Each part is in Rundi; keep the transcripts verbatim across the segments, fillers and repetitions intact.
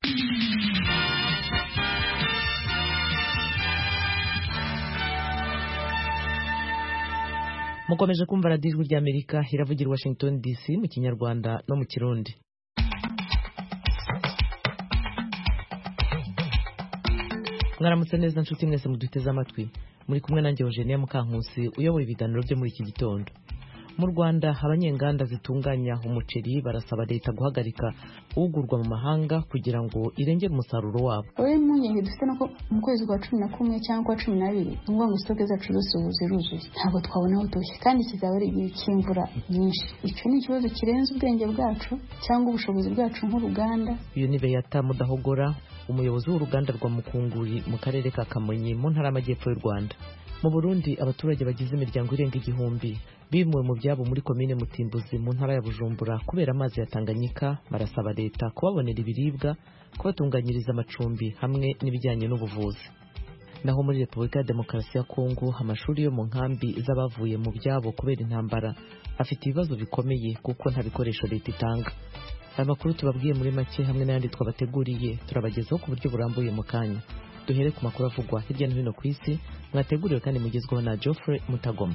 mukomeje kumva radiyo ijwi ry'Amerika iravugira i Washington D C mu kinyarwanda no mu kirundi. mwaramutse neza nshuti mwese muduteze amatwi, muri kumwe nanjye Eugenie Mukankusi uyoboye ibiganiro byo muri iki gitondo. Mu Rwanda abanyenganda zitunganya umuceri barasaba leta guhagarika ugurwa mu mahanga kugira ngo irengere umusaruro wabo. Oye munyenge dufite nako mu kwezi kwa cumi na kumwe cyangwa kwa cumi na bibiri ngo ngo stoke zacu zose ziruzuye, ntabwo twabona aho dushye kandi kizaba ari igihe cy'imvura nyinshi. Icyo ni ikibazo kirenze ubwenge bwacu cyangwa ubushobozi bwacu nk'uruganda. Iyo ni Beyata Mudahogora, umuyobozi w'uruganda rwa Mukunguri mu karere ka Kamonyi mu ntara y'Amajyepfo y'u Rwanda. Mu Burundi abaturage bagize imiryango irenga igihumbi bimuwe mu byabo muri komine Mutimbuzi mu ntara ya Bujumbura kubera amazi ya Tanganyika, barasaba leta kubabonera ibiribwa, kubatunganyiriza amacumbi hamwe n'ibijyanye n'ubuvuzi. Naho muri Repubulika ya Demokarasi ya Kongo amashuri yo mu nkambi z'abavuye mu byabo kubera intambara afite ibibazo bikomeye kuko nta bikoresho leta itanga. Aya makuru tubabwiye muri make hamwe n'ayandi twabateguriye turabagezaho ku buryo burambuye mu kanya. Duhere ku makuru avugwa hirya no hino ku isi, mwateguriwe kandi mugezweho na Geoffrey Mutagoma.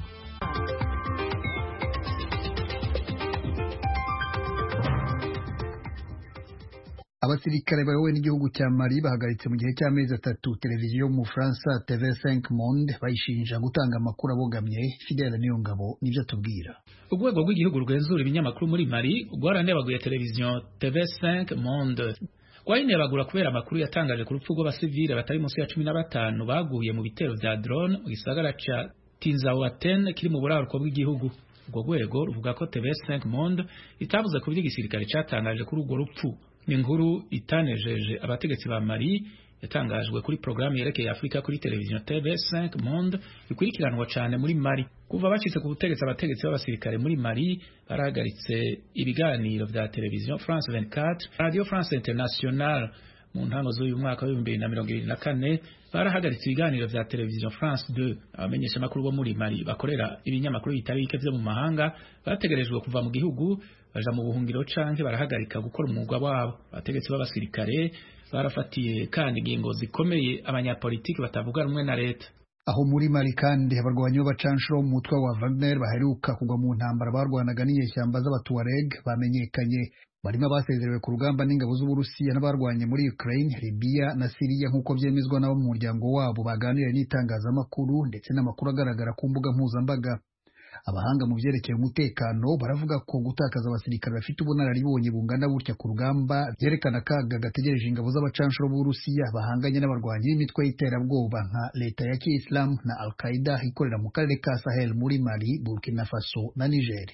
Abasirikare bayobowe n'igihugu cya Mali bahagaritse mu gihe cy'amezi atatu televiziyo mu Faransa T V cinq Monde bayishinja gutanga amakuru abogamye. Fidèle Niyongabo nibyo tubwira. Urwego rw'igihugu rwenzura ibinyamakuru muri Mali rwaranebaguye televiziyo T V cinq Monde rwayinebagura kubera amakuru yatangaje ku rupfu rw'abasivile batari munsi ya cumi na batanu baguye mu bitero vya drone mu gisagara ca Tinzaouaten kiri mu buraruko bw'igihugu. Urwo rwego ruvuga ko T V cinq Monde itavuze ku by'igisirikare cyatangaje kuri urwo rupfu. Ni inkuru itanejeje abategetsi ba Mali yatangajwe kuri programme yerekeye Afrika kuri televiziyo T V cinq Monde ikurikiranwa cyane muri Mali. Kuva bacitse ku butegetsi abategetsi b'abasirikare muri Mali barahagaritse ibiganiro vya televiziyo France vingt-quatre, Radio France Internationale. Mu ntango z'uyu mwaka wa bibiri na mirongo ibiri na kane barahagaritse ibiganiro vya televiziyo France deux. Abamenyesha makuru bo muri Mali bakorera ibinyamakuru bitari bike vyo mu mahanga bategerejwe kuva mu gihugu baja mu buhungiro canke barahagarika gukora umwuga wabo. Abategetsi b'abasirikare barafatiye kandi ingingo zikomeye abanyapolitiki batavuga rumwe na leta. Aho muri Mali kandi abarwanyi b'abacanshuro mu mutwe wa Wagner baheruka kugwa mu ntambara barwanaga n'inyeshyamba z'abatuareg bamenyekanye. Barimo basezerewe ku rugamba n'ingabo z'Uburusiya n'abarwanye muri Ukraine, Libya na Syria nk'uko byemezwa nabo mu muryango wabo baganira n'itangazamakuru ndetse n'amakuru agaragara ku mbuga mpuzambaga. Abahanga mu byerekeye umutekano baravuga ko gutakaza abasirikare bafite ubunararibonye bungana gutya ku rugamba byerekana akaga gategereje ingabo z'abacanshuro b'Uburusiya bahanganye n'abarwanyi b'imitwe y'iterabwoba nka leta ya Kiislamu na Al-Qaeda ikorera mu karere ka Sahel muri Mali, Burkina Faso na Niger.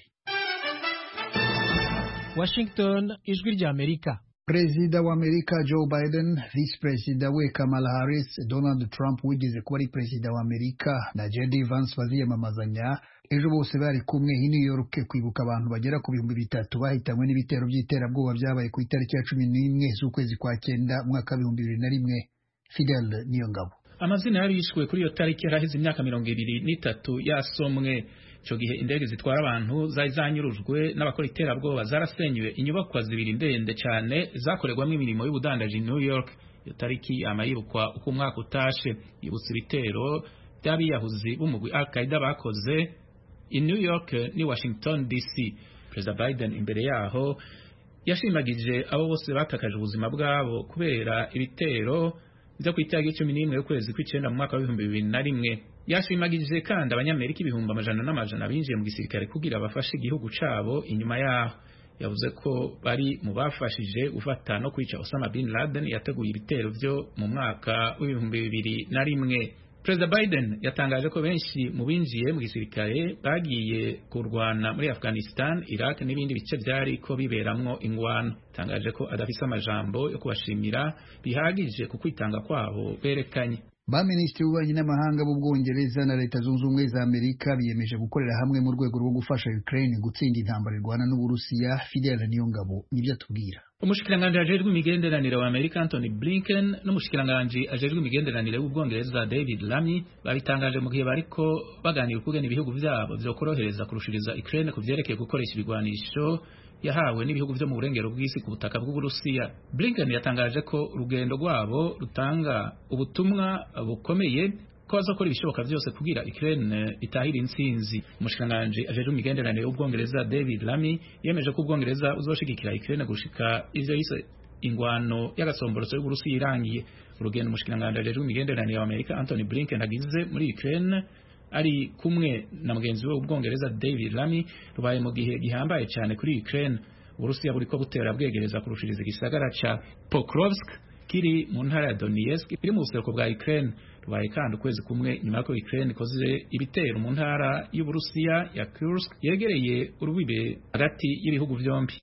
Washington, ijwi rya Amerika. Perezida wa Amerika Joe Biden, Vice Perezida we Kamala Harris, Donald Trump wigeze kuba ari perezida wa Amerika na J D Vance baziyamamazanya ejo bose bari kumwe i New York kwibuka abantu bagera ku bihumbi bitatu bahitanywe n'ibitero by'iterabwoba byabaye ku itariki ya cumi n'imwe z'ukwezi kwa cyenda mwaka w'ibihumbi bibiri na rimwe. Fidèle Niyongabo. Amazina yarishwe kuri iyo tariki yarahize imyaka mirongo ibiri n'itatu yasomwe. Ico gihe indege zitwara abantu zari zanyurujwe n'abakora iterabwoba zarasenywe inyubakwa zibiri ndende cyane zakorerwamo imirimo y'ubudandaji New York. Iyo tariki amayibukwa uko umwaka utashe yibutsa ibitero by'abiyahuzi b'umugwi Al-Qaeda bakoze i New York ni Washington D C. President Biden imbere yaho yashimagije abo bose batakaje ubuzima bwabo kubera ibitero byo ku itariki cumi n'imwe y'ukwezi kw'icenda mu mwaka w'ibihumbi bibiri na rimwe. Yashimagije kandi abanyamerika ibihumbi amajana n'amajana binjiye mu gisirikare kugira bafashe igihugu cabo inyuma yaho. Yavuze ko bari mu bafashije gufata no kwica Osama bin Laden yateguye ibitero byo mu mwaka w'ibihumbi bibiri na rimwe. President Biden yatangaje ko benshi mu binjiye mu gisirikare bagiye kurwana muri Afghanistan, Iraq n'ibindi bice byari ko biberamwo ingwano. Tangaje ko adafise amajambo yo kubashimira bihagije ku kwitanga kwabo berekanye. Ba Minisitiri w'Ububanyi n'Amahanga b'Ubwongereza na Leta Zunze Ubumwe za Amerika biyemeje gukorera hamwe mu rwego rwo gufasha Ukraine gutsinda intambara irwana n'Uburusiya. Fidèle Niyongabo nibyo tubwira. Umushikiranganje ajejwe imigenderanire wa Amerika Anthony Blinken n'umushikiranganje ajejwe imigenderanire w'Ubwongereza David Lammy babitangaje mu gihe bariko baganira ukugena ibihugu byabo byo korohereza kurushiriza Ukraine ku vyerekeye gukoresha ibigwanisho yahawe n'ibihugu vyo mu burengero bw'isi ku butaka bw'Uburusiya. Blinken yatangaje ko urugendo rwabo rutanga ubutumwa bukomeye ko bazakora ibishoboka byose kugira Ukraine itahira intsinzi. Umushikiranganji ajeje imigenderanire y'Ubwongereza David Lammy yemeje ko Ubwongereza uzoshigikira Ukraine gushika ivyo yise ingwano y'agasomborotso y'Uburusiya irangiye. Urugendo umushikiranganji ajeje imigenderanire y'Amerika Anthony Blinken agize muri Ukraine ari kumwe na mugenzi we w'Ubwongereza David Lammy rubaye mu gihe gihambaye cyane kuri Ukraine. Uburusiya buriko butera bwegereza kurushiriza igisagara ca Pokrovsk kiri mu ntara ya Donetsk iri mu buseruko bwa Ukraine. Rubaye kandi ukwezi kumwe nyuma y'uko Ukraine ikoze ibitero mu ntara y'Uburusiya ya Kursk yegereye urubibe hagati y'ibihugu vyombi.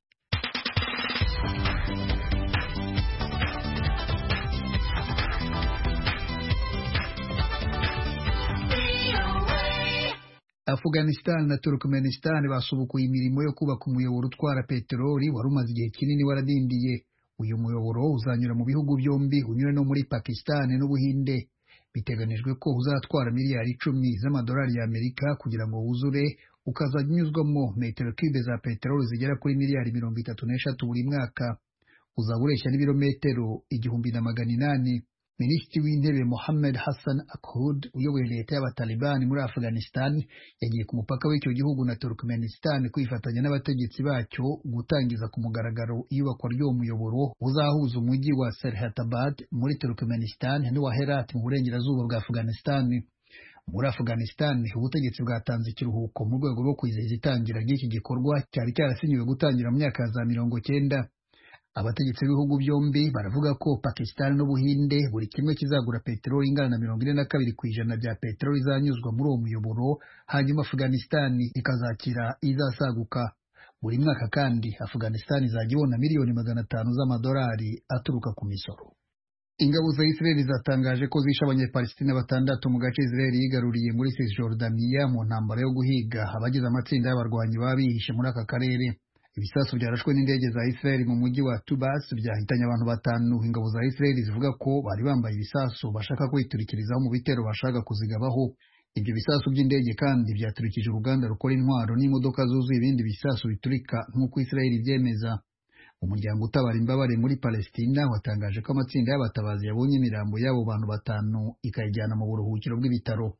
Afghanistan na Turkmenistan basubukuye imirimo yo kubaka umuyoboro utwara peteroli wari umaze igihe kinini waradindiye. Uyu muyoboro uzanyura mu bihugu byombi unyura no muri Pakistan n'Ubuhinde. Biteganijwe ko uzatwara miliyari icumi z'amadolari y'Amerika kugira ngo wuzure, ukazajya unyuzwamo metero cube za peteroli zigera kuri miliyari mirongo itatu n'eshatu buri mwaka. Uzaba ureshya n'ibirometero igihumbi na magana inani. Minisitiri w'intebe Mohammed Hassan Akhund uyoboye leta y'abatalibani muri Afghanistan yagiye ku mupaka w'icyo gihugu na Turkmenistan kwifatanya n'abategetsi bacyo gutangiza ku mugaragaro iyubakwa ry'uwo muyoboro uzahuza umujyi wa Serhatabad muri Turkmenistan n'uwa Herat mu burengerazuba bwa Afghanistan. Muri Afghanistan ubutegetsi bwatanze ikiruhuko mu rwego rwo kwizihiza itangira ry'iki gikorwa cyari cyarasinyiwe gutangira mu myaka ya za mirongo cyenda. Abategetsi b'ibihugu byombi baravuga ko Pakistan n'Ubuhinde buri kimwe kizagura peteroli ingana na mirongo ine na kabiri ku ijana bya peteroli izanyuzwa muri uwo muyoboro, hanyuma Afghanistan ikazakira izasaguka. Buri mwaka kandi Afghanistan izajya ibona miliyoni magana atanu z'amadolari aturuka ku misoro. Ingabo za Israel zatangaje ko zishe Abanyepalestina batandatu mu gace Israel yigaruriye muri Cisjordania mu ntambara yo guhiga abagize amatsinda y'abarwanyi babihishe muri aka karere. Ibisasu byarashwe n'indege za Israel mu mujyi wa Tubas byahitanye abantu batanu. Ingabo za Israel zivuga ko bari bambaye ibisasu bashaka kwiturikirizaho mu bitero bashaka kuzigabaho. Ibyo bisasu by'indege kandi byaturikije uruganda rukora intwaro n'imodoka zuzuye ibindi bisasu biturika nk'uko Israel ibyemeza. Umuryango utabara imbabare muri Palestina watangaje ko amatsinda y'abatabazi yabonye imirambo y'abo bantu batanu ikayijyana mu buruhukiro bw'ibitaro.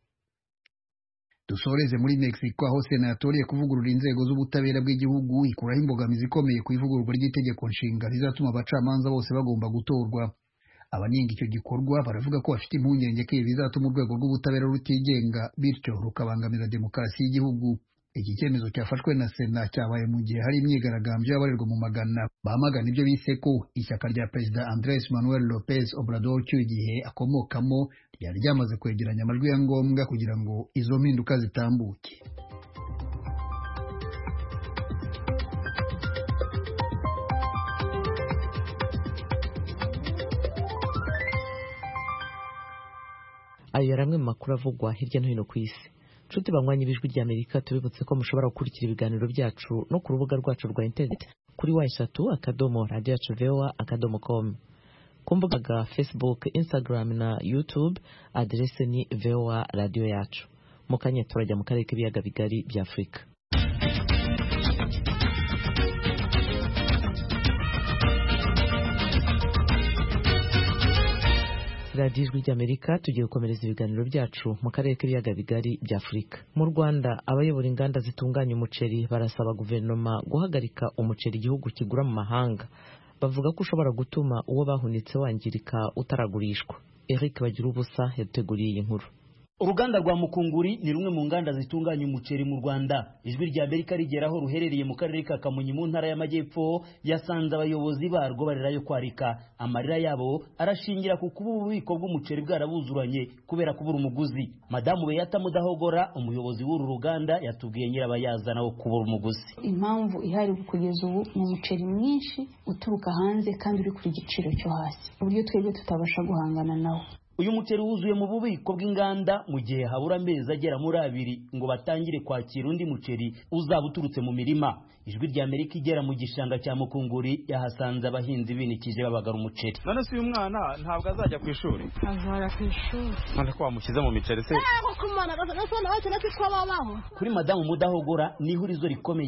Dusoreze muri Mexico aho Sena yatoreye kuvugurura inzego z'ubutabera bw'igihugu ikuraho imbogamizi ikomeye ku ivugururwa ry'itegeko nshinga rizatuma abacamanza bose bagomba gutorwa. Abanenga icyo gikorwa baravuga ko bafite impungenge ko bizatuma urwego rw'ubutabera rutigenga bityo rukabangamira demokarasi y'igihugu. Iki cyemezo cyafashwe na Sena cyabaye mu gihe hari imyigaragambyo y'abarerwa mu magana bamagana ibyo bise ko ishyaka rya Perezida Andres Manuel Lopez Obrador cy'icyo gihe akomokamo ryari ryamaze kwegeranya amajwi ya ngombwa kugira ngo izo mpinduka zitambuke. Ayo yari amwe mu makuru avugwa hirya no hino ku isi. Nshuti banywanyi b'Ijwi ry'Amerika, tubibutse ko mushobora gukurikira ibiganiro byacu no ku rubuga rwacu rwa internet kuri wa eshatu akadomo radio yacu voa akadomo com. Ku mbuga za Facebook, Instagram na YouTube adrese ni voa radio yacu. Mu kanya turajya mu karere k'ibiyaga bigari bya Afurika. Radio Ijwi ry'Amerika tugiye gukomereza ibiganiro byacu mu karere k'ibiyaga bigari bya Afurika. Mu Rwanda abayobora inganda zitunganya umuceri barasaba guverinoma guhagarika umuceri igihugu kigura mu mahanga. Bavuga ko ushobora gutuma uwo bahunitse wangirika utaragurishwa. Eric Bagirubusa yateguriye iyi nkuru. Uruganda rwa Mukunguri ni rumwe mu nganda zitunganya umuceri mu Rwanda. Ijwi rya Amerika rigeraho ruherereye mu karere ka Kamonyi mu ntara y'Amajyepfo yasanze abayobozi barwo barerayo kwarika. Amarira yabo arashingira ku kuba ububiko bw'umuceri bwarabuzuranye kubera kubura umuguzi. Madamu Beyata Mudahogora, umuyobozi w'uru ruganda, yatubwiye nyirabayazana wo kubura umuguzi. Impamvu ihari kugeza ubu ni umuceri mwinshi uturuka hanze kandi uri kuri giciro cyo hasi, uburyo twebwe tutabasha guhangana nawo. Uyu muceri wuzuye mu bubiko bw'inganda mu gihe habura amezi agera muri abiri ngo batangire kwakira undi muceri uzaba uturutse mu mirima. Ijwi rya Amerika igera mu gishanga cya Mukunguri yahasanze abahinzi binikije babagara umuceri. None se uyu mwana ntabwo azajya ku ishuri? Azara ku ishuri. None ko wamushyize mu miceri se? Kuri Madamu Mudahogora ni ihurizo rikomeye.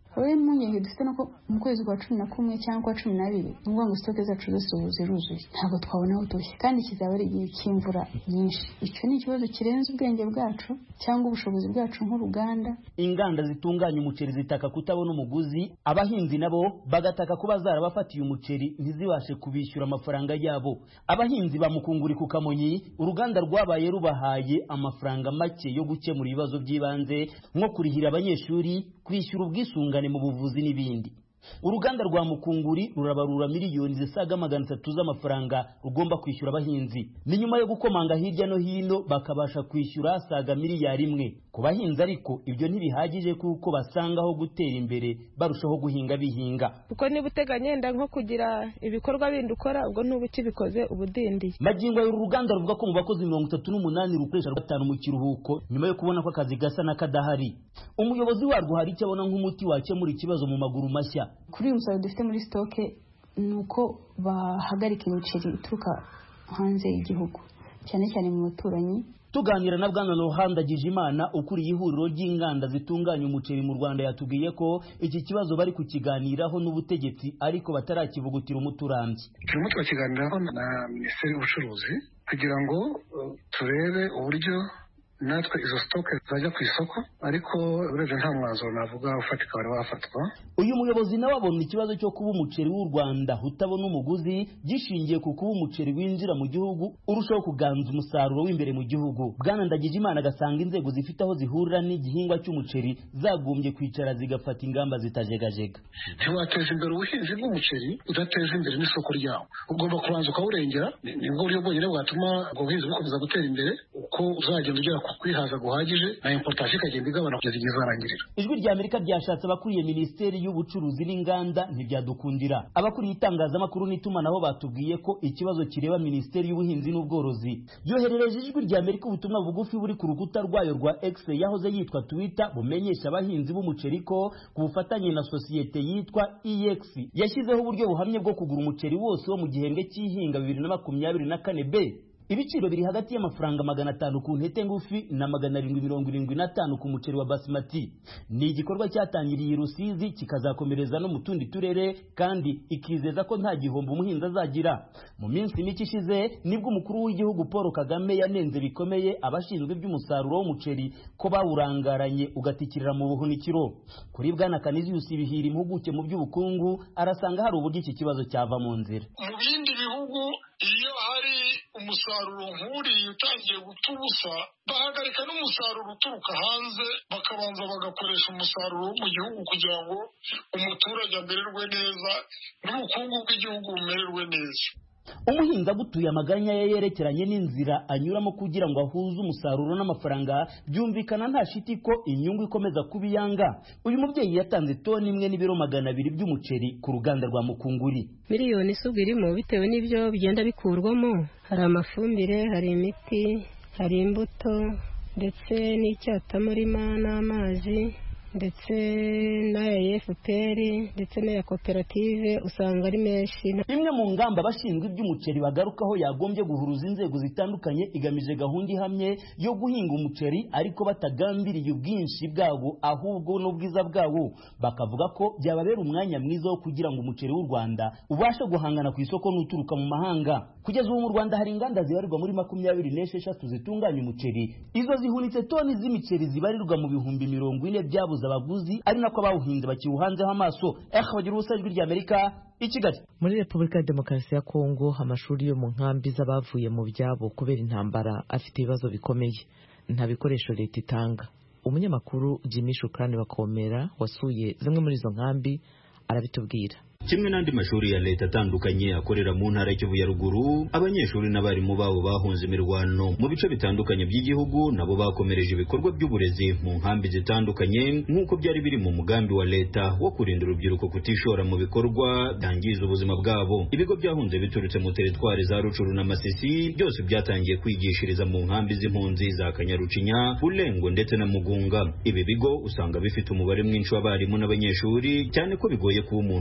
wowe impungenge dufite nuko mu kwezi kwa cumi na kumwe cyangwa kwa cumi n'abiri ni ngombwa ngo sitoke zacu zose ubu ziruzuye, ntabwo twabona aho dushya kandi kizaba ari igihe cy'imvura nyinshi. Icyo ni ikibazo kirenze ubwenge bwacu cyangwa ubushobozi bwacu nk'uruganda. Inganda zitunganya umuceri zitaka kutabona umuguzi, abahinzi nabo bagataka kuba zarabafatiye umuceri ntizibashe kubishyura amafaranga yabo. Abahinzi ba Mukunguri ku Kamonyi, uruganda rwabaye rubahaye amafaranga make yo gukemura ibibazo by'ibanze nko kurihira abanyeshuri, kwishyura ubwisungane mu buvuzi n'ibindi. Uruganda rwa Mukunguri rurabarura miliyoni zisaga magana atatu z'amafaranga rugomba kwishyura abahinzi. Ni nyuma yo gukomanga hirya no hino bakabasha kwishyura saga miliyari imwe. Ku bahinzi ariko ibyo ntibihagije kuko basangaho gutera imbere barushaho guhinga bihinga. Kuko niba uteganya yenda nko kugira ibikorwa bindi ukora ubwo ntubu kibikoze ubudindi. Magingo y'uru ruganda ruvuga ko mu bakozi mirongo itatu n'umunani rukoresha gatanu mu kiruhuko nyuma yo kubona ko akazi gasa n'akadahari. Umuyobozi warwo hari icyo abona nk'umuti wakemura ikibazo mu maguru mashya. Kuri uyu musaruro dufite muri stoke ni uko bahagarika imiceri ituruka hanze y'igihugu cyane cyane mu baturanyi. Tuganira na Bwana Ruhanda Gijimana ukuriye ihuriro ry'inganda zitunganya umuceri mu Rwanda yatubwiye ko iki kibazo bari kukiganiraho n'ubutegetsi ariko batarakivugutira umuturambye. Turimo turakiganiraho na Minisiteri y'Ubucuruzi kugira ngo uh, turebe uburyo natwe izo stoke zajya ku isoko, ariko urebye nta mwanzuro navuga ufatika wari wafatwa. Uyu muyobozi nawe abona ikibazo cyo kuba umuceri w'u Rwanda utabona umuguzi gishingiye ku kuba umuceri winjira mu gihugu urushaho kuganza umusaruro w'imbere mu gihugu. Bwana Ndagijimana agasanga inzego zifite aho zihurira n'igihingwa cy'umuceri zagombye kwicara zigafata ingamba zitajegajega. Ntiwateza imbere ubuhinzi bw'umuceri udateza imbere n'isoko ryawo, ugomba kubanza ukawurengera. Nibwo buryo bwonyine bwatuma ubwo buhinzi bukomeza gutera imbere, uko uzagenda ugera kwihaza guhagije na importation ikagenda igabana kugeza igihe izarangirira. Ijwi rya Amerika ryashatse abakuriye Minisiteri y'Ubucuruzi n'Inganda ntibyadukundira. Abakuriye itangazamakuru n'itumanaho batubwiye ko ikibazo kireba Minisiteri y'Ubuhinzi n'Ubworozi. Yoherereje Ijwi rya Amerika ubutumwa bugufi buri ku rukuta rwayo rwa X yahoze yitwa Twitter bumenyesha abahinzi b'umuceri ko ku bufatanye na sosiyete yitwa E X yashyizeho uburyo buhamye bwo kugura umuceri wose wo mu gihembwe cy'ihinga bibiri na makumyabiri na kane B. Ibiciro biri hagati y'amafaranga magana atanu ku ntete ngufi na magana arindwi mirongo irindwi na tanu ku muceri wa basmati. Ni igikorwa cyatangiriye Rusizi kikazakomereza no mu tundi turere kandi ikizeza ko nta gihombo umuhinzi azagira. Mu minsi mike ishize nibwo umukuru w'igihugu Paul Kagame yanenze bikomeye abashinzwe by'umusaruro w'umuceri ko bawurangaranye ugatikirira mu buhunikiro. Kuri Bwana Canisius Bihira impuguke mu by'ubukungu arasanga hari uburyo iki kibazo cyava mu nzira. Mu bindi bihugu iyo hari umusaruro nk'uriya utangiye guta ubusa bahagarika n'umusaruro uturuka hanze bakabanza bagakoresha umusaruro wo mu gihugu kugira ngo umuturage amererwe neza n'ubukungu bw'igihugu bumererwe neza. Umuhinzi agutuye amaganya ye yerekeranye n'inzira anyuramo kugira ngo ahuze umusaruro n'amafaranga byumvikana nta shiti ko inyungu ikomeza kubiyanga. Uyu mubyeyi yatanze toni imwe n'ibiro magana abiri by'umuceri ku ruganda rwa Mukunguri. Miliyoni isuga irimo bitewe n'ibyo bigenda bikurwamo, hari amafumbire, hari imiti, hari imbuto ndetse n'icyatamurima n'amazi ndetse n'aya F P R ndetse n'aya koperative usanga ari menshi. Imwe mu ngamba abashinzwe iby'umuceri bagarukaho yagombye guhuruza inzego zitandukanye igamije gahunda ihamye yo guhinga umuceri ariko batagambiriye ubwinshi bwawo ahubwo n'ubwiza bwawo. Bakavuga ko byababera umwanya mwiza wo kugira ngo umuceri w'u Rwanda ubashe guhangana ku isoko n'uturuka mu mahanga. Kugeza ubu mu Rwanda hari inganda zibarirwa muri makumyabiri n'esheshatu zitunganya umuceri. Izo zihunitse toni z'imiceri zibarirwa mu bihumbi mirongo ine byabo abaguzi ari nako bawuhinze bakiwuhanzeho amaso. Bagira ubusa Ijwi rya Amerika i Kigali. Muri Repubulika ya Demokarasi ya Kongo amashuri yo mu nkambi z'abavuye mu byabo kubera intambara afite ibibazo bikomeye, nta bikoresho leta itanga. Umunyamakuru Jimmy Shukrani Bakomera wasuye zimwe muri izo nkambi arabitubwira. Kimwe n'andi mashuri ya leta atandukanye akorera mu ntara y'Kivu ya ruguru, abanyeshuri n'abarimu babo bahunze imirwano mu bice bitandukanye by'igihugu nabo bakomereje ibikorwa by'uburezi mu nkambi zitandukanye nk'uko byari biri mu mugambi wa leta wo kurinda urubyiruko kutishora mu bikorwa byangiza ubuzima bwabo. Ibigo byahunze biturutse mu teritwari za Rucuru na Masisi byose byatangiye kwigishiriza mu nkambi z'impunzi za Kanyarucinya, Bulengo ndetse na Mugunga. Ibi bigo usanga bifite umubare mwinshi w'abarimu n'abanyeshuri cyane ko bigoye kuba umuntu yabitanga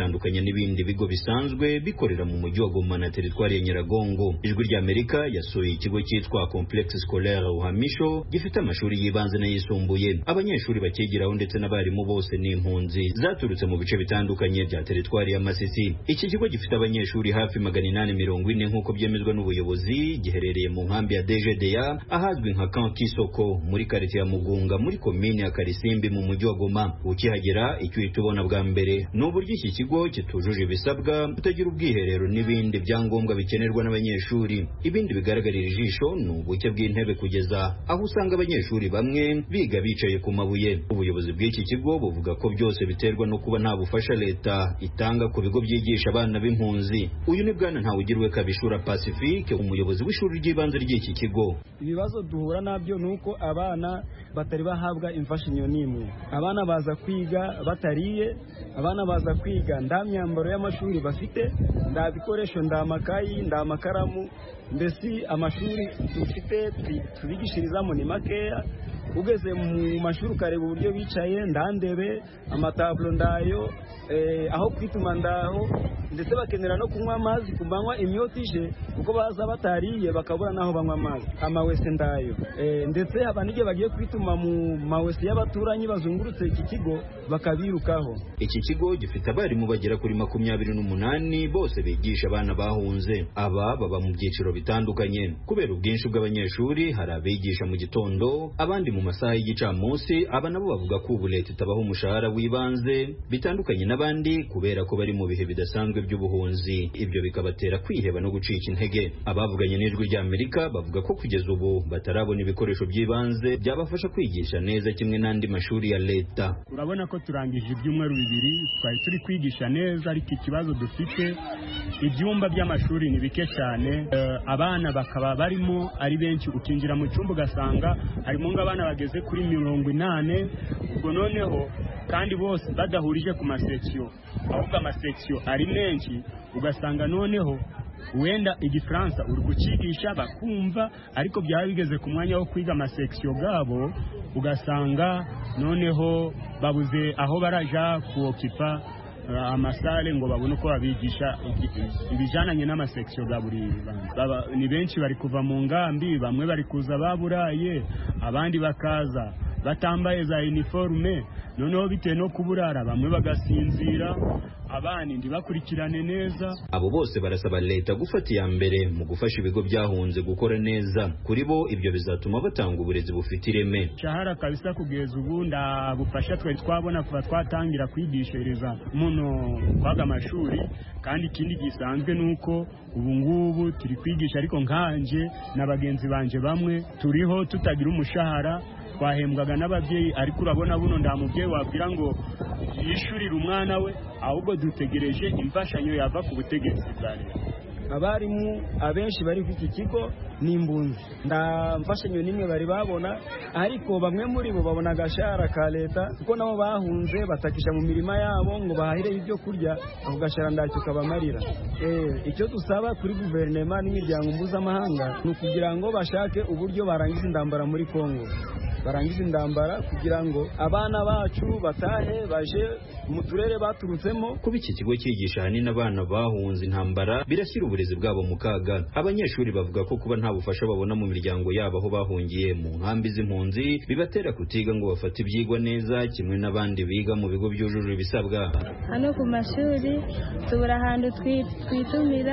itandukanye n'ibindi bigo bisanzwe bikorera mu mujyi wa Goma na teritwari ya Nyiragongo. Ijwi ry'Amerika yasuye ikigo cyitwa Complexe Scolaire Uhamisho gifite amashuri yibanze n'ayisumbuye. Abanyeshuri bakigiraho ndetse n'abarimu bose ni impunzi zaturutse mu bice bitandukanye bya teritwari ya Masisi. Iki kigo gifite abanyeshuri hafi magana inani mirongo ine nk'uko byemezwa n'ubuyobozi, giherereye mu nkambi ya D G D A ahazwi nka Camp Kisoko muri quartier ya Mugunga muri komine ya Karisimbi mu mujyi wa Goma. Ukihagera icyo itubona bwa mbere ni uburyo iki kigo kitujuje ibisabwa, kutagira ubwiherero n'ibindi byangombwa bikenerwa n'abanyeshuri. Ibindi bigaragarira ijisho ni ubuke bw'intebe kugeza aho usanga abanyeshuri bamwe biga bicaye ku mabuye. Ubuyobozi bw'iki kigo buvuga ko byose biterwa no kuba nta bufasha leta itanga ku bigo byigisha abana b'impunzi. Uyu ni bwana Ntawugirwe Kabishura Pacifique, umuyobozi w'ishuri ry'ibanze ry'iki kigo. Ibibazo duhura nabyo nuko abana batari bahabwa imfashanyo n'imwe. Abana baza kwiga batariye, abana baza kwiga nda myambaro y'amashuri bafite, nda bikoresho, nda makayi, nda makaramu. Mbese amashuri dufite tubigishirizamo ni makeya. Ugeze mu mashuri ukareba uburyo bicaye, ndandebe amatablo ndayo, eh, aho kwituma ndaho, ndetse bakenera no kunywa amazi kubanywa imyota ije kuko baza batariye bakabura naho banywa amazi. Amawese ndayo, eh, ndetse abanije bagiye kwituma mu mawese y'abaturanyi bazungurutse iki kigo bakabirukaho. Iki kigo gifite abarimu bagera kuri makumyabiri n'umunani bose bigisha abana bahunze. Aba baba mu byiciro bitandukanye. Kubera ubwinshi bw'abanyeshuri hari abigisha mu gitondo, abandi mu masaha y'igicamunsi. Aba nabo bavuga ko ubu leta itabaho umushahara w'ibanze bitandukanye n'abandi kubera ko bari mu bihe bidasanzwe by'ubuhunzi. Ibyo bikabatera kwiheba no gucika intege. Abavuganye n'Ijwi ry'Amerika bavuga ko kugeza ubu batarabona ibikoresho by'ibanze byabafasha kwigisha neza kimwe n'andi mashuri ya leta. Urabona ko turangije ibyumweru bibiri twari turi kwigisha neza, ariko ikibazo dufite ibyumba by'amashuri ni bike cyane. Uh, abana bakaba barimo ari benshi, ukinjira mu cyumba ugasanga harimo ng'abana bageze kuri mirongo inane. Ubwo noneho kandi bose badahurije ku masection, ahubwo amasection ari menshi, ugasanga noneho wenda igifaransa uri gucigisha bakumva, ariko byaba bigeze ku mwanya wo kwiga amasection gabo ugasanga noneho babuze aho baraja kuokipa amasale ngo babone uko babigisha ibijananye n'amasection ga buri baba. Ni benshi bari kuva mu ngambi, bamwe bari kuza baburaye, abandi bakaza batambaye za uniforme, noneho bitewe no kuburara bamwe bagasinzira, abandi ndibakurikirane neza. Abo bose barasaba leta gufata iya mbere mu gufasha ibigo byahunze gukora neza. Kuri bo ibyo bizatuma batanga uburezi bufite ireme. Shahara kabisa kugeza ubu ndabufasha twari twabona kuva twatangira kwigishereza muno kwaga amashuri, kandi ikindi gisanzwe nuko ubu ngubu turi kwigisha, ariko nkanje na bagenzi banje bamwe turiho tutagira umushahara, twahembwaga n'ababyeyi, ariko urabona buno nda mubyeyi wabwira ngo yishurire umwana we, ahubwo dutegereje imfashanyo yava ku butegetsi bwa leta. Abarimu abenshi bari ku iki kigo ni imbunzi, nda mfashanyo nimwe bari babona, ariko bamwe muri bo babona agashahara ka leta kuko nabo bahunze batakisha mu mirima yabo ngo bahahire ibyo kurya, ako gashahara ndacyo kabamarira. Eh, icyo dusaba kuri guverinoma n'imiryango mpuzamahanga ni ukugira ngo bashake uburyo barangiza indambara muri Kongo, barangiza indambara kugira ngo abana bacu batahe baje mu turere baturutsemo. Kuba iki kigo cyigisha hanini abana bahunze intambara birashyira uburezi bwabo mu kaga. Abanyeshuri bavuga ko kuba nta bufasha babona mu miryango yabo aho bahungiye mu nkambi z'impunzi bibatera kutiga ngo bafate ibyigwa neza kimwe n'abandi biga mu bigo byujuje ibisabwa. Hano ku mashuri tubura ahantu twitumira,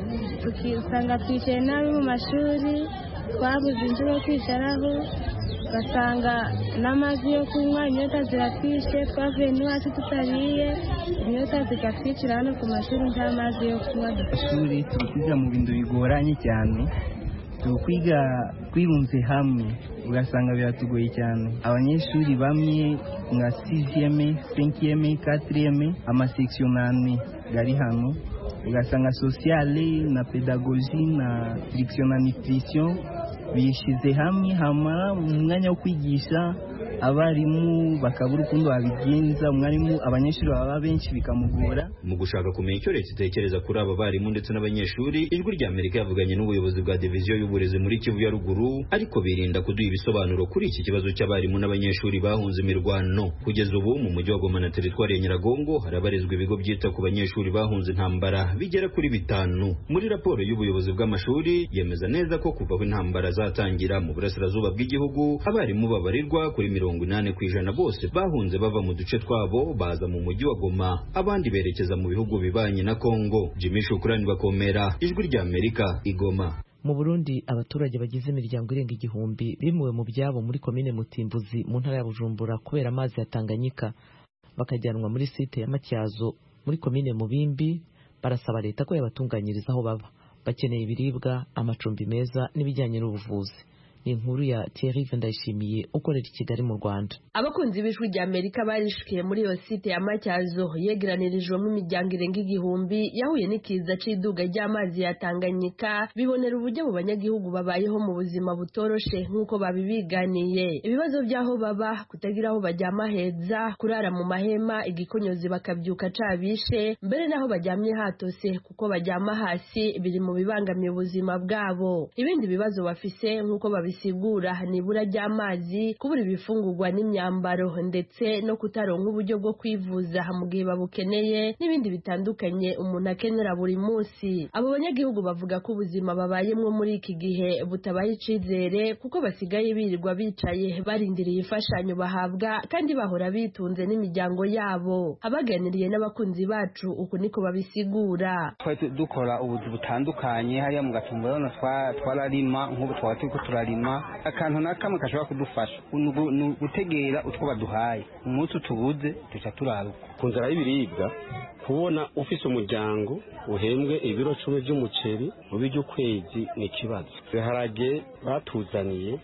tukisanga twicaye nabi mu mashuri, twabuze inzu yo kwicaraho, basanga n'amazi yo kunywa, inyota ziratwishe, twavuye n'iwacu tutariye, inyota zikatwicira hano ku mashuri nta mazi yo kunywa. Ishuri turi kwiga mu bintu bigoranye cyane, turi kwiga twirunze hamwe, ugasanga biratugoye cyane. Abanyeshuri bamwe nka sixième, cinquième, quatrième, amasection ane gari hano, ugasanga sociale na pedagogie na direction na nutrition bishize hamwe, hamara mu mwanya wo kwigisha abarimu bakabura ukuntu babigenza, umwarimu abanyeshuri baba benshi bikamugora. Mu gushaka kumenya icyo leta itekereza kuri aba barimu ndetse n'abanyeshuri, ijwi rya Amerika yavuganye n'ubuyobozi bwa diviziyo y'uburezi muri Kivu ya ruguru, ariko birinda kuduha ibisobanuro kuri iki kibazo cy'abarimu n'abanyeshuri bahunze imirwano. Kugeza ubu mu mujyi wa Goma na teritwari ya Nyiragongo harabarizwa ibigo byita ku banyeshuri bahunze intambara bigera kuri bitanu. Muri raporo y'ubuyobozi bw'amashuri yemeza neza ko kuva aho intambara zatangira mu burasirazuba bw'igihugu, abarimu babarirwa kuri mirongo inani ku ijana bose bahunze bava mu duce twabo baza mu mujyi wa Goma, abandi berekeza mu bihugu bibanye na Kongo. Jimmy Shukrani Bakomera, ijwi rya Amerika, Igoma. Mu Burundi abaturage bagize imiryango irenga igihumbi bimuwe mu byabo muri komine Mutimbuzi mu ntara ya Bujumbura kubera amazi ya Tanganyika, bakajyanwa muri site ya Matyazo muri komine Mubimbi. Barasaba leta ko yabatunganyiriza aho baba, bakeneye ibiribwa, amacumbi meza n'ibijyanye n'ubuvuzi. Ni inkuru ya Thierry Ndayishimiye ukorera i Kigali mu Rwanda. Abakunzi b'ijwi rya Amerika barishikiye muri iyo site ya Matyazo yegeranirijwemo imiryango irenga igihumbi yahuye n'ikiza c'iduga ry'amazi ya Tanganyika, bibonera uburyo mu banyagihugu babayeho mu buzima butoroshe nk'uko babibiganiye. Ibibazo by'aho baba, kutagira aho baryama heza, kurara mu mahema, igikonyozi bakabyuka cabishe, mbere naho baryamye hatose kuko baryama hasi, biri mu bibangamiye ubuzima bwabo. Ibindi bibazo bafise nk'uko babi sigura nibura ry'amazi, kubura ibifungurwa n'imyambaro, ndetse no kutaronka uburyo bwo kwivuza mu gihe babukeneye, n'ibindi bitandukanye umuntu akenera buri munsi. Abo banyagihugu bavuga ko ubuzima babayemwo muri iki gihe butabaye icizere, kuko basigaye birirwa bicaye barindiriye imfashanyo bahabwa, kandi bahora bitunze n'imiryango yabo. Abaganiriye n'abakunzi bacu uku niko babisigura. Twari dukora ubuzi butandukanye hariya mu Gatumba, rero twararima nk'ubu twaba turiko turarima akantu na kamwe kashobora kudufasha gutegera utwo baduhaye umunsi tubuze tuca turaruka. Ku nzara y'ibiribwa, kubona ufise umuryango uhembwe ibiro cumi by'umuceri mu bijya ukwezi ni ikibazo. Ibiharage batuzaniye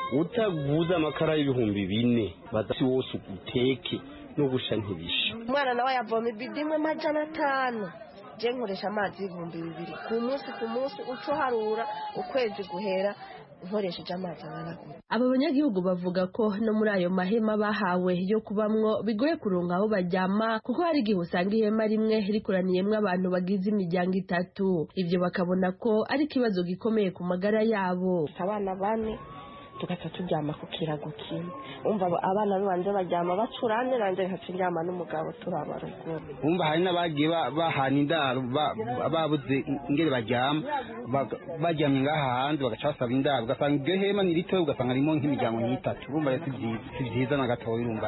utaguza amakara y'ibihumbi bine badasi wose uteke no gusha ntibisha. Umwana nawe yavoma ibidi imwe majana atanu, je nkoresha amazi y'ibihumbi bibiri ku munsi ku munsi, uco harura ukwezi guhera nkoresheje amazi anagura. Aba banyagihugu bavuga ko no muri ayo mahema bahawe yo kubamwo bigoye kuronka aho baryama, kuko hari igihe usanga ihema rimwe rikuraniyemwo abantu bagize imiryango itatu. Ivyo bakabona ko ari ikibazo gikomeye ku magara yabo. Abana bane tugaca turyama ku kirago kimwe, umva abana banje baryama bacurane, nanje nkaciryama n'umugabo turabaruguru. Umva hari n'abagiye bahana indaro babuze ingere baryama, baryamye ngaha hanze bagaca basaba indaro, ugasanga iryo hema ni rito, ugasanga harimo nk'imiryango nk'itatu. Urumva si byiza na gatoya, urumva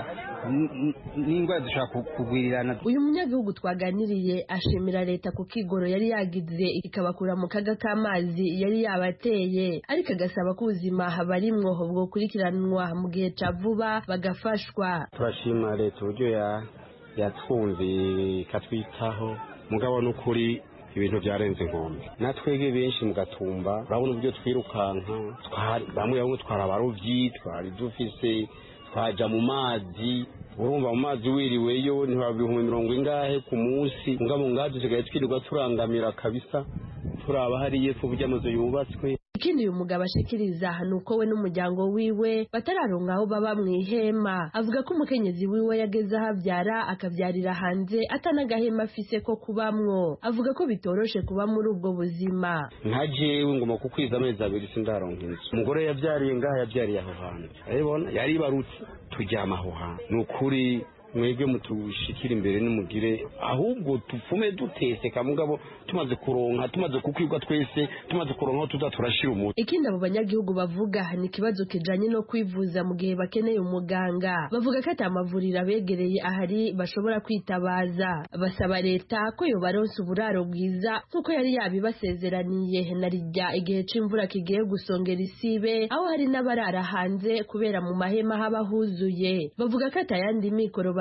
n'indwara zishobora kugwirirana. Uyu munyagihugu twaganiriye ashimira leta ku kigoro yari yagize ikabakura mu kaga k'amazi yari yabateye, ariko agasaba ko ubuzima bari bwo kurikiranwa mu gihe ca vuba bagafashwa. Turashima leta uburyo yatwumviye ikatwitaho, mugabo n'ukuri ibintu byarenze inkombe. Natwege benshi mu Gatumba urabona uburyo twirukanka, bamwe bamwe twari abarovyi, twari dufise twaja mu mazi, urumva mu mazi wiriweyo ni ibihumbi mirongo ingahe ku munsi, mugabo ngaho dusigaye twirirwa turangamira kabisa turaba hariye epfo burya amazu yubatswe. Ikindi uyu mugabo ashikiriza nuko we n'umuryango wiwe batararonka aho baba mu ihema. Avuga ko umukenyezi wiwe yageze aho abyara akabyarira hanze atanagahema afise ko kubamwo. Avuga ko bitoroshe kuba muri ubwo buzima. Nka jewe ngoma kukwiza amezi abiri sindaronka inzu. Umugore yabyariye ngaha yabyariye aho hantu, urabona yari barutse tujyama aho hantu. Nukuri mwebwe mutushikira imbere n'umugire, ahubwo tupfume duteseka mugabo tumaze kuronka, tumaze kukwirwa twese, tumaze kuronka tuza turashira umuti. Ikindi abo banyagihugu bavuga ni kibazo kijanye no kwivuza mu gihe bakeneye umuganga. Bavuga ko atamavuriro abegereye ahari bashobora kwitabaza. Basaba leta ko yo baronse uburaro bwiza nkuko yari yabibasezeraniye na rijya igihe c'imvura kigiye gusongera isibe, aho hari n'abarara hanze kubera mu mahema haba huzuye. Bavuga ko atayandi mikoro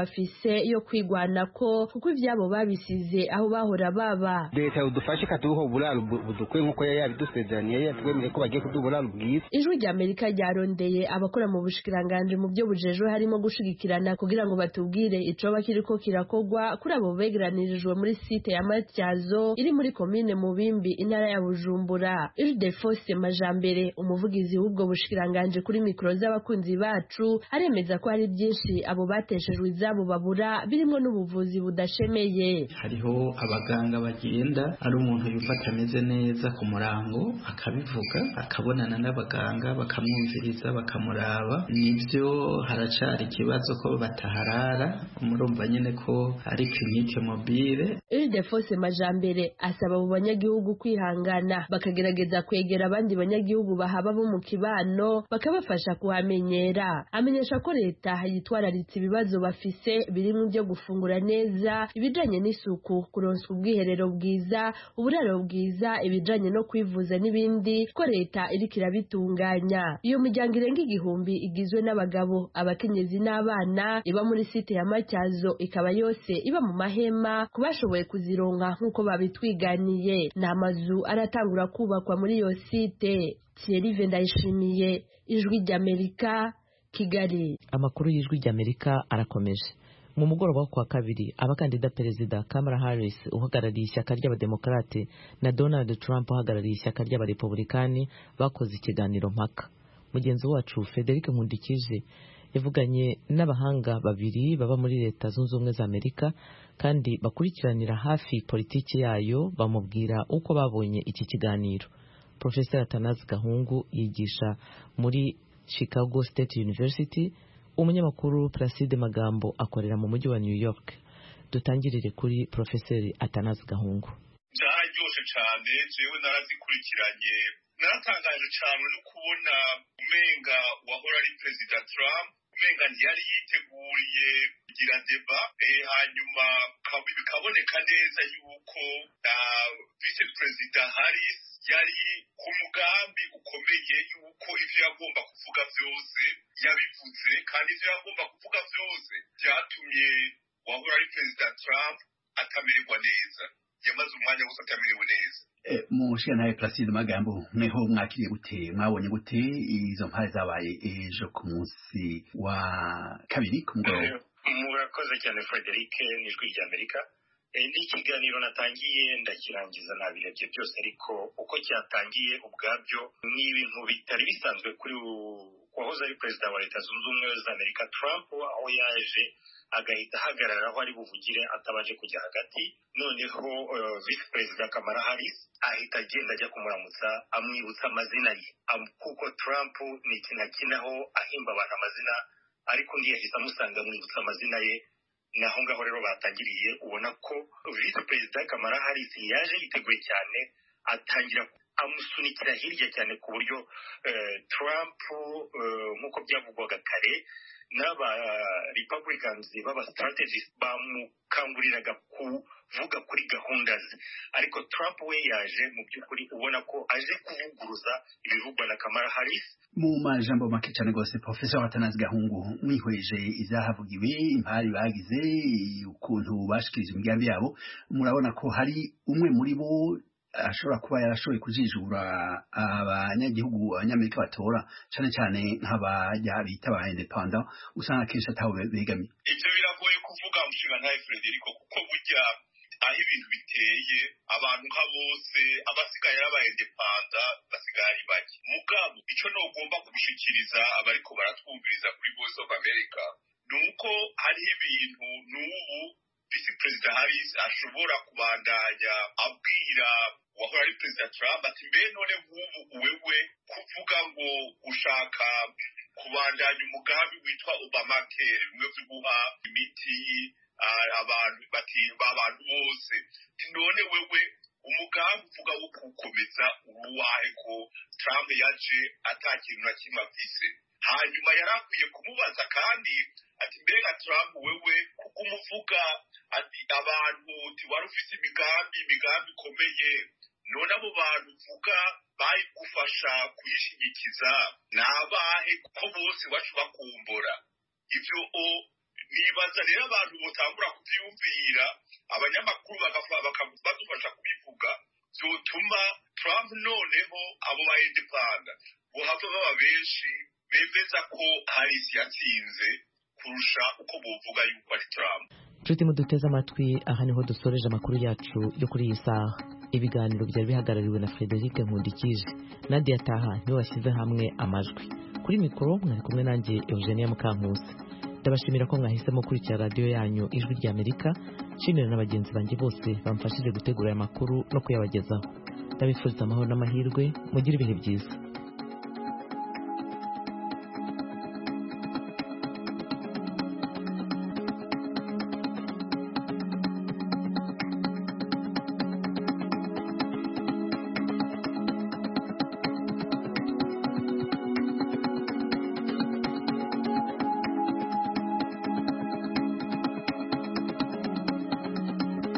bafise yo kwigwanako kuko ivyabo babisize aho bahora baba. Leta udufashe katuho uburaro budukwiye nkuko yari yabidusezeraniye yatwemeye ko bagiye kuduha uburaro bwiza. Ijwi rya Amerika ryarondeye abakora mu bushikiranganje mu byo bujejwe harimo gushigikirana kugira ngo batubwire ico bakiriko kirakogwa kuri abo begeranirijwe muri site ya Matyazo iri muri komine Mubimbi intara ya Bujumbura. Ildefonse Majambere umuvugizi w'ubwo bushikiranganje kuri mikro z'abakunzi bacu aremeza ko hari byinshi abo bateshejwe izabo babura birimo n'ubuvuzi budashemeye. Hariho abaganga bagenda ari umuntu yufata ameze neza ku murango akabivuga akabonana n'abaganga bakamwumviriza bakamuraba, nibyo haracari ikibazo ko bataharara murumva nyene ko ari clinique mobile. Ildefonse Majambere asaba abo banyagihugu kwihangana bakagerageza kwegera abandi banyagihugu bahaba bo mu kibano bakabafasha kuhamenyera. Amenyesha ko leta yitwararitse ibibazo bafise birimo byo gufungura neza, ibijanye n'isuku, kuronswa ubwiherero bwiza, uburaro bwiza, ibijanye no kwivuza n'ibindi ko leta iriko irabitunganya. Iyo miryango irenga igihumbi igizwe n'abagabo, abakenyezi n'abana iba muri site ya Matyazo ikaba yose iba mu mahema kubashoboye kuzironka nk'uko babitwiganiye. N'amazu aratangura kubakwa muri iyo site. Thierry Ndayishimiye, Ijwi ry'Amerika, Kigali. Amakuru y'Ijwi ry'Amerika arakomeje. Mu mugoroba wo kwa kabiri abakandida perezida Kamala Harris uhagarariye ishyaka ry'abademokarate na Donald Trump uhagarariye ishyaka ry'abarepublikani bakoze ikiganiro mpaka. Mugenzi wacu Frederic Nkundikije yavuganye n'abahanga babiri baba muri Leta Zunze Ubumwe za Amerika kandi bakurikiranira hafi politiki yayo, bamubwira uko babonye iki kiganiro. Professor Atanazi Gahungu yigisha muri Chicago State University, umunyamakuru Placide Magambo akorera mu mujyi wa New York. Dutangirire kuri Professor Atanazi Gahungu. Byaryoshye cyane, jewe narazikurikiranye, naratangaje cyane no kubona umenga wahora ari Perezida Trump umenga ntiyari yiteguriye kugira deba, hanyuma bikaboneka neza yuko na Vice Perezida Harris yari ku mugambi ukomeye yuko ivyo yagomba kuvuga vyose yabivuze, kandi ivyo yagomba kuvuga vyose byatumye wahora ari Perezida Trump atamererwa neza, yamaze umwanya wose atamerewe neza. Mushikana Placide Magambo, mweho mwakiriye gute, mwabonye gute izo mpare zabaye ejo ku munsi wa kabiri ku mugoroba? Murakoze cyane Frederic, n'Ijwi ry'Amerika. N'ikiganiro natangiye ndakirangiza nabirebye byose, ariko uko cyatangiye ubwabyo ni ibintu bitari bisanzwe kuri wahoze ari perezida wa Leta Zunze Ubumwe za Amerika Trump, aho yaje agahita ahagarara aho ari buvugire atabaje kujya hagati. Noneho uh, Vice Perezida Kamala Harris ahita agenda ajya kumuramutsa amwibutsa amazina ye, kuko Trump ni ikintu akinaho ahimba abantu amazina, ariko undi yahise amusanga amwibutsa amazina ye. Naho ngaho rero batangiriye ubona ko Vice Perezida Kamala Harris yaje yiteguye cyane, atangira amusunikira hirya cyane ku buryo uh, Trump nk'uko uh, byavugwaga kare n'aba Republicans baba strategist bamukanguriraga kuvuga kuri gahunda ze, ariko Trump we yaje mu by'ukuri ubona ko aje kuvuguruza ibivugwa na Kamala Harris. Mu majambo make cyane gose Professor Atanazi Gahungu, mwihweje izahavugiwe, impari bagize, ukuntu bashikiriza imigambi yabo, murabona ko hari umwe muri bo ashobora kuba yarashoboye kujijura abanyagihugu abanyamerika batora cyane cyane nk'abajya bita ba independent, usanga kenshi ataho begamiye? Ivyo biragoye kuvuga mushinga ntaye Frederico, kuko burya aho ibintu biteye abantu nka bose abasigaye aba independent basigaye ari bake. Mugabo ico no ugomba kubishikiriza abariko baratwumviriza kuri Voice of America nuko hari ibintu n'ubu Vice Perezida Harris ashobora kubandanya abwira wahora ari Perezida Trump ati mbe none nk'ubu wewe kuvuga ngo ushaka kubandanya umugambi witwa Obamacare, umwe vyo guha imiti abantu bati abantu bose, none wewe umugambi uvuga wo kukomeza uruwahe ko Trump yaje atakintu na kimwe afise? Hanyuma yarakwiye kumubaza kandi ati mbega Trump wewe kuko umuvuga ati abantu tiwari ufise imigambi imigambi ikomeye, none abo bantu uvuga bayigufasha kuyishigikiza nabahe ko bose bacu bakumbura? Ivyo o nibaza rero abantu botangura kuvyumvira abanyamakuru bakadufasha kubivuga vyotuma Trump noneho abo ba independent bohava baba benshi bemeza ko Harris yatsinze kurusha uko bovuga yuko ari Trump. Nshuti muduteze amatwi, aha niho dusoreje amakuru yacu yo kuri iyi saha. Ibiganiro byari bihagarariwe na Frederic Nkundikije, Nadia Taha niwe washyize hamwe amajwi. Kuri mikoro mwari kumwe nanjye Eugenia Mukankusi. Ndabashimira ko mwahisemo kurikira radio yanyu Ijwi rya Amerika. Nshimira na bagenzi banjye bose bamfashije gutegura aya makuru no kuyabagezaho. Ndabifuriza amahoro n'amahirwe, mugire ibihe byiza.